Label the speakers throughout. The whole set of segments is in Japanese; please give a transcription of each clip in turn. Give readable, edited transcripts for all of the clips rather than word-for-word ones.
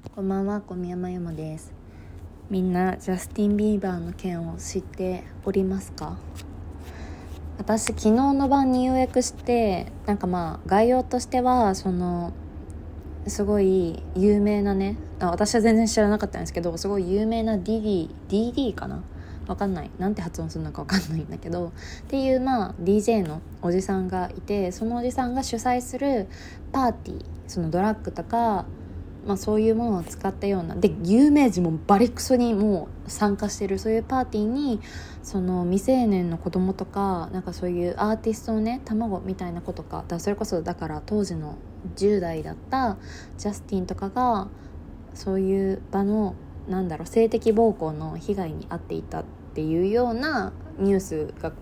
Speaker 1: こんばんは、小宮山由もです。みんなジャスティン・ビーバーの件を知っておりますか？私昨日の晩にようやく知って、概要としてはすごい有名なね、私は全然知らなかったんですけど、すごい有名なDD かな、わかんない、なんて発音するのかわかんないんだけどっていうDJ のおじさんがいて、そのおじさんが主催するパーティー、そのドラッグとかそういうものを使ったようなで、有名人もバリクソにもう参加してるそういうパーティーに、その未成年の子供とかそういうアーティストのね卵みたいな子とか、それこそだから当時の10代だったジャスティンとかがそういう場の性的暴行の被害に遭っていたっていうようなニュースが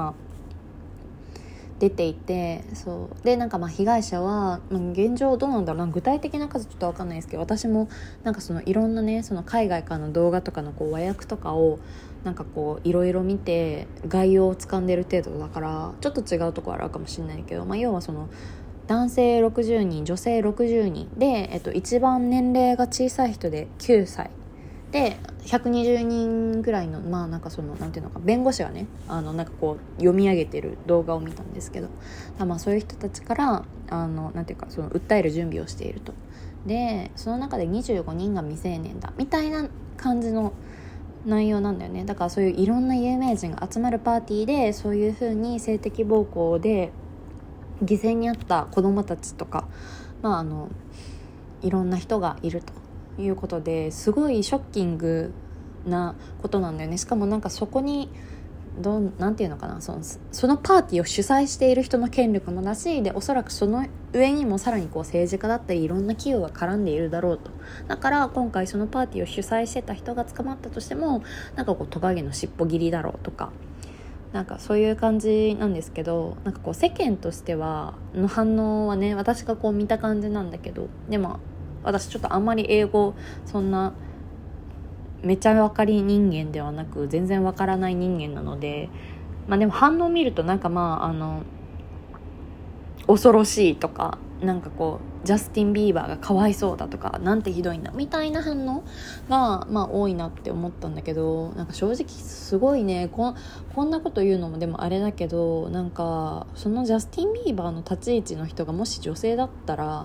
Speaker 1: 出ていて、そうで被害者は、現状どうなんだろうな、具体的な数ちょっと分かんないですけど、私もいろんなね、その海外からの動画とかの和訳とかをいろいろ見て概要をつかんでる程度だから、ちょっと違うところあるかもしれないけど、要はその男性60人女性60人で、一番年齢が小さい人で9歳で120人ぐらいのなんていうのか、弁護士がね読み上げてる動画を見たんですけど、そういう人たちから訴える準備をしていると。でその中で25人が未成年だみたいな感じの内容なんだよね。だからそういういろんな有名人が集まるパーティーで、そういう風に性的暴行で犠牲に遭った子どもたちとか、いろんな人がいるということで、すごいショッキングなことなんだよね。しかもそこになんていうのかな、そのパーティーを主催している人の権力もだし、でおそらくその上にもさらに政治家だったりいろんな企業が絡んでいるだろうと。だから今回そのパーティーを主催してた人が捕まったとしてもトカゲの尻尾切りだろうとか、そういう感じなんですけど、世間としてはの反応はね、私が見た感じなんだけど、でも私ちょっとあんまり英語そんなめちゃ分かり人間ではなく、全然分からない人間なので、でも反応を見ると恐ろしいとか、ジャスティン・ビーバーがかわいそうだとか、なんてひどいんだみたいな反応が多いなって思ったんだけど、正直すごいね、こんなこと言うのもでもあれだけど、そのジャスティン・ビーバーの立ち位置の人がもし女性だったら、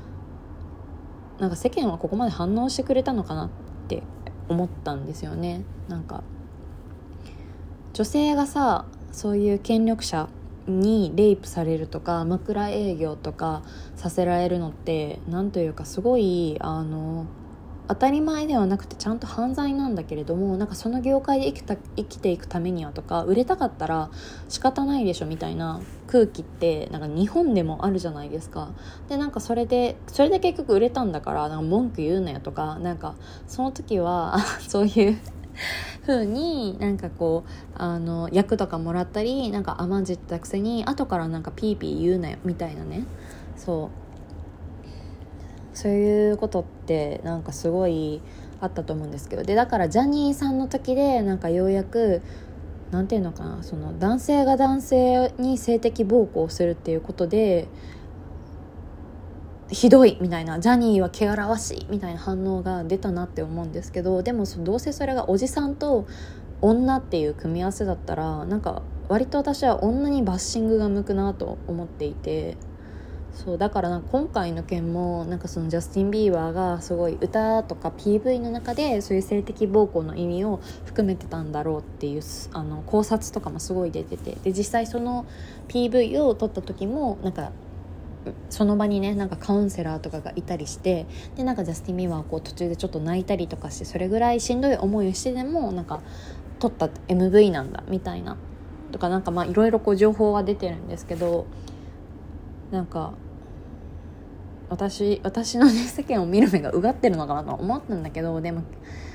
Speaker 1: 世間はここまで反応してくれたのかなって思ったんですよね。女性がさ、そういう権力者にレイプされるとか枕営業とかさせられるのってなんというか、すごい当たり前ではなくてちゃんと犯罪なんだけれども、その業界で生きていくためにはとか、売れたかったら仕方ないでしょみたいな空気って日本でもあるじゃないですか。でそれで結局売れたんだから文句言うなよとか、その時はそういう風に役とかもらったり甘じったくせに後からピーピー言うなよみたいなね、そういうことってすごいあったと思うんですけど、でだからジャニーさんの時でようやくなんていうのかな、その男性が男性に性的暴行をするっていうことでひどいみたいな、ジャニーは汚らわしいみたいな反応が出たなって思うんですけど、でもどうせそれがおじさんと女っていう組み合わせだったら割と私は女にバッシングが向くなと思っていて、そうだから今回の件もそのジャスティン・ビーバーがすごい歌とか PV の中でそういう性的暴行の意味を含めてたんだろうっていう考察とかもすごい出てて、で実際その PV を撮った時もその場にねカウンセラーとかがいたりして、でジャスティン・ビーバーは途中でちょっと泣いたりとかして、それぐらいしんどい思いをしてでも撮った MV なんだみたいなとかいろいろ情報は出てるんですけど、私のね世間を見る目がうがってるのかなと思ったんだけど、でも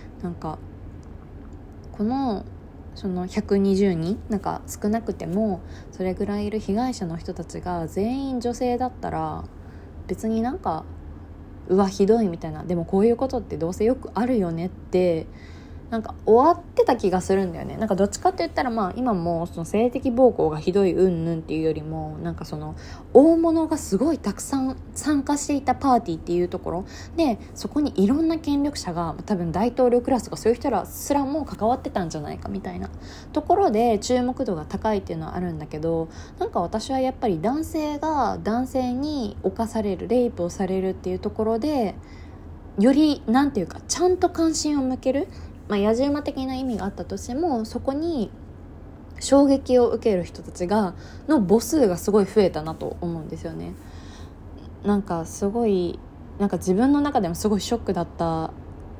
Speaker 1: このその120人少なくてもそれぐらいいる被害者の人たちが全員女性だったら、別にうわひどいみたいな、でもこういうことってどうせよくあるよねってなんか終わってた気がするんだよね。なんかどっちかって言ったら今もその性的暴行がひどい云々っていうよりも、なんかその大物がすごいたくさん参加していたパーティーっていうところで、そこにいろんな権力者が多分大統領クラスとかそういう人らすらも関わってたんじゃないかみたいなところで注目度が高いっていうのはあるんだけど、なんか私はやっぱり男性が男性に侵される、レイプをされるっていうところでよりなんていうかちゃんと関心を向ける、野じ馬的な意味があったとしても、そこに衝撃を受ける人たちの母数がすごい増えたなと思うんですよね。なんかすごい、なんか自分の中でもすごいショックだった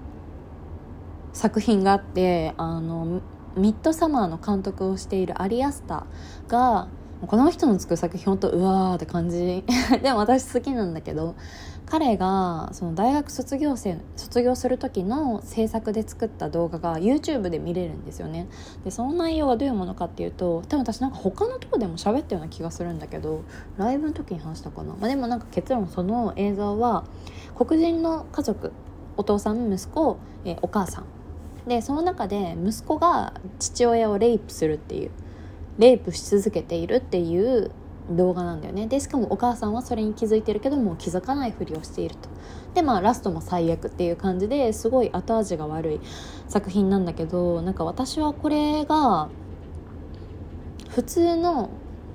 Speaker 1: 作品があって、ミッドサマーの監督をしているアリアスターが、この人の作る作品本当うわーって感じでも私好きなんだけど、彼がその大学卒業する時の制作で作った動画が YouTube で見れるんですよね。でその内容はどういうものかっていうと、多分私なんか他のとこでも喋ったような気がするんだけど、ライブの時に話したかな、でもなんか結論、その映像は黒人の家族、お父さん、息子、お母さんで、その中で息子が父親をレイプするっていう、レイプし続けているっていう動画なんだよね。でしかもお母さんはそれに気づいてるけども気づかないふりをしていると。でラストも最悪っていう感じですごい後味が悪い作品なんだけど、なんか私はこれが普通の、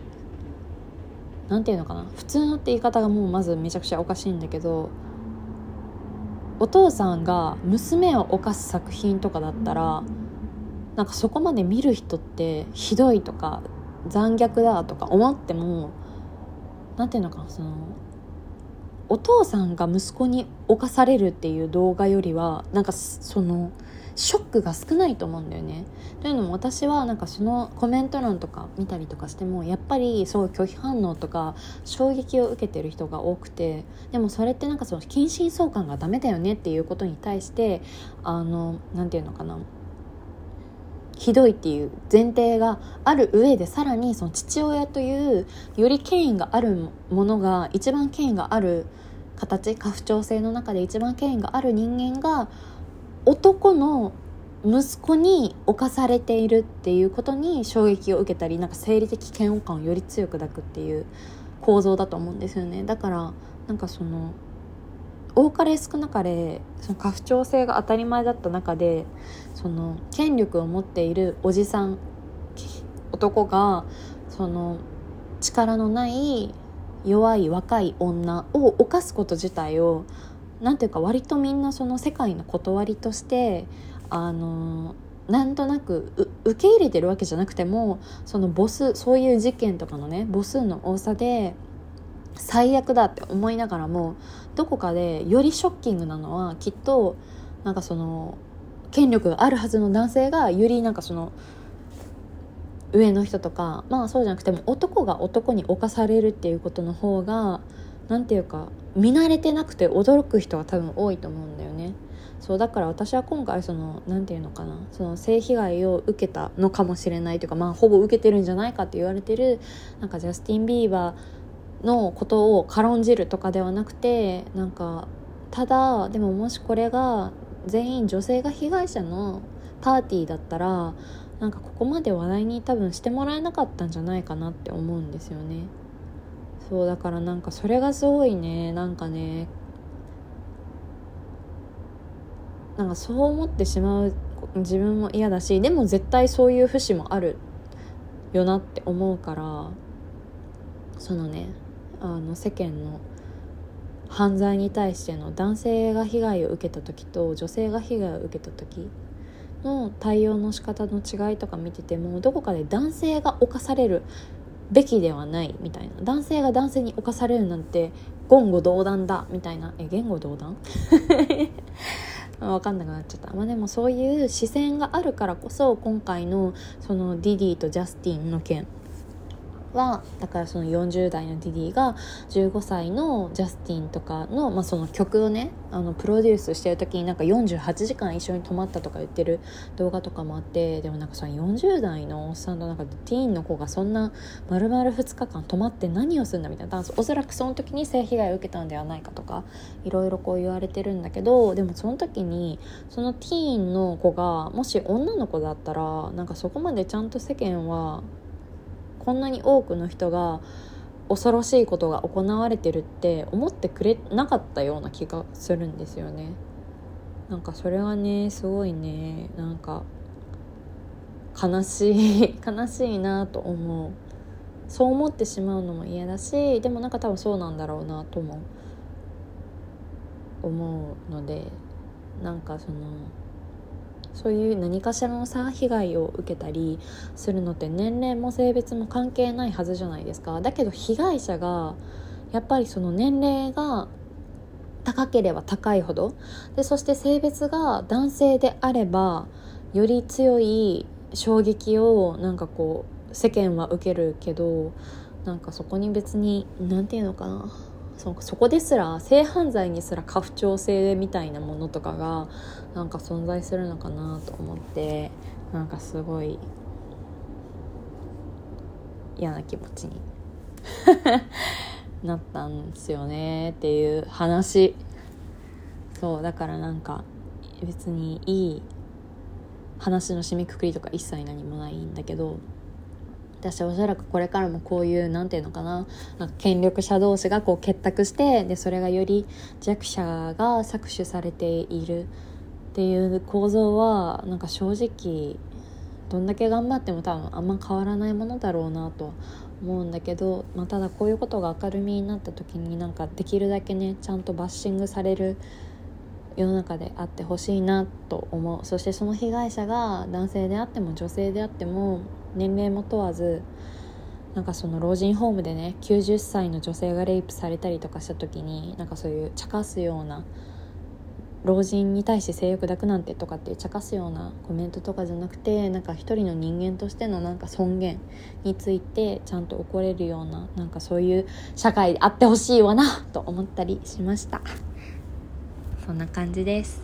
Speaker 1: なんていうのかな、普通のって言い方がもうまずめちゃくちゃおかしいんだけど、お父さんが娘を犯す作品とかだったら、なんかそこまで見る人ってひどいとか残虐だとか思っても、なんていうのかな、そのお父さんが息子に侵されるっていう動画よりはなんかそのショックが少ないと思うんだよね。というのも私はなんかそのコメント欄とか見たりとかしても、やっぱりそう拒否反応とか衝撃を受けてる人が多くて、でもそれってなんかその近親相関がダメだよねっていうことに対してなんていうのかな、ひどいっていう前提がある上で、さらにその父親というより権威があるものが、一番権威がある形、家父長制の中で一番権威がある人間が男の息子に侵されているっていうことに衝撃を受けたり、なんか生理的嫌悪感をより強く抱くっていう構造だと思うんですよね。だからなんかその多かれ少なかれその家父長制が当たり前だった中で、その権力を持っているおじさん、男がその力のない弱い若い女を犯すこと自体を、なんていうか割とみんなその世界の断りとしてなんとなく受け入れてるわけじゃなくても、そのそういう事件とかのね母数の多さで最悪だって思いながらも、どこかでよりショッキングなのはきっとなんかその権力があるはずの男性がよりなんかその上の人とか、そうじゃなくても男が男に侵されるっていうことの方が、なんていうか見慣れてなくて驚く人が多分多いと思うんだよね。そうだから私は今回そのなんていうのかな、その性被害を受けたのかもしれないというか、ほぼ受けてるんじゃないかって言われてるなんかジャスティン・ビーバーのことを軽んじるとかではなくて、なんかただでももしこれが全員女性が被害者のパーティーだったら、なんかここまで話題に多分してもらえなかったんじゃないかなって思うんですよね。そうだからなんかそれがすごいね、なんかそう思ってしまう自分も嫌だし、でも絶対そういう節もあるよなって思うから、そのね世間の犯罪に対しての男性が被害を受けた時と女性が被害を受けた時の対応の仕方の違いとか見てても、どこかで男性が侵されるべきではないみたいな、男性が男性に侵されるなんて言語道断だみたいな、言語道断分かんなくなっちゃった。でもそういう視線があるからこそ、今回のそのディディとジャスティンの件はだからその40代のディディが15歳のジャスティンとかの、その曲をねプロデュースしてる時になんか48時間一緒に泊まったとか言ってる動画とかもあって、でもなんかその40代のおっさんとなんかティーンの子がそんな丸々2日間泊まって何をするんだみたいな、おそらくその時に性被害を受けたのではないかとかいろいろこう言われてるんだけど、でもその時にそのティーンの子がもし女の子だったらなんかそこまでちゃんと世間はこんなに多くの人が恐ろしいことが行われてるって思ってくれなかったような気がするんですよね。なんかそれはねすごいねなんか悲しい悲しいなと思う。そう思ってしまうのも嫌だし、でもなんか多分そうなんだろうなとも思うので、なんかそういう何かしらのさ被害を受けたりするのって年齢も性別も関係ないはずじゃないですか。だけど被害者がやっぱりその年齢が高ければ高いほどで、そして性別が男性であればより強い衝撃をなんかこう世間は受けるけど、なんかそこに別になんていうのかな、そこですら性犯罪にすら家父長制みたいなものとかがなんか存在するのかなと思って、なんかすごい嫌な気持ちになったんですよねっていう話。そうだからなんか別にいい話の締めくくりとか一切何もないんだけど、私はおそらくこれからもこういうなんていうのかな、なんか権力者同士がこう結託して、でそれがより弱者が搾取されているっていう構造はなんか正直どんだけ頑張っても多分あんま変わらないものだろうなと思うんだけど、ただこういうことが明るみになった時になんかできるだけねちゃんとバッシングされる世の中であってほしいなと思う。そしてその被害者が男性であっても女性であっても年齢も問わず、なんかその老人ホームでね90歳の女性がレイプされたりとかした時になんかそういう茶化すような、老人に対して性欲抱くなんてとかって茶化すようなコメントとかじゃなくて、なんか一人の人間としてのなんか尊厳についてちゃんと怒れるような、なんかそういう社会であってほしいわなと思ったりしました。そんな感じです。